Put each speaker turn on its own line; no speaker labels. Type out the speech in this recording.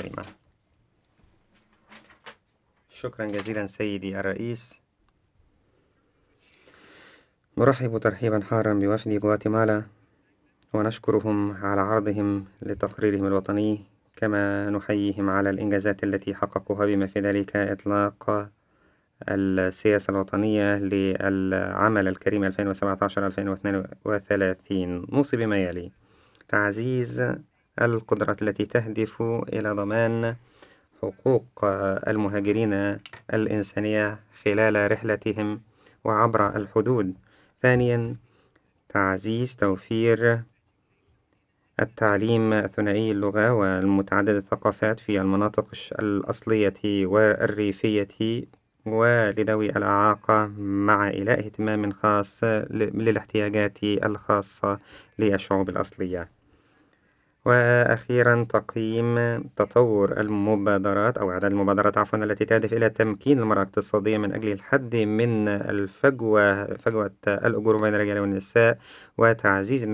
الكريمة. شكرا جزيلا سيدي الرئيس. نرحب ترحيبا حارا بوفد غواتيمالا ونشكرهم على عرضهم لتقريرهم الوطني، كما نحييهم على الإنجازات التي حققوها بما في ذلك إطلاق السياسة الوطنية للعمل الكريم 2017-2032. نوصي بما يلي: تعزيز القدرات التي تهدف إلى ضمان حقوق المهاجرين الإنسانية خلال رحلتهم وعبر الحدود. ثانيا، تعزيز توفير التعليم ثنائي اللغة والمتعدد الثقافات في المناطق الأصلية والريفية ولذوي الإعاقة، مع إيلاء اهتمام خاص للاحتياجات الخاصة للشعوب الأصلية. وأخيرا، تقييم تطور المبادرات أو إعداد المبادرات التي تهدف إلى تمكين المرأة اقتصاديا من أجل الحد من فجوة الأجور بين الرجال والنساء وتعزيز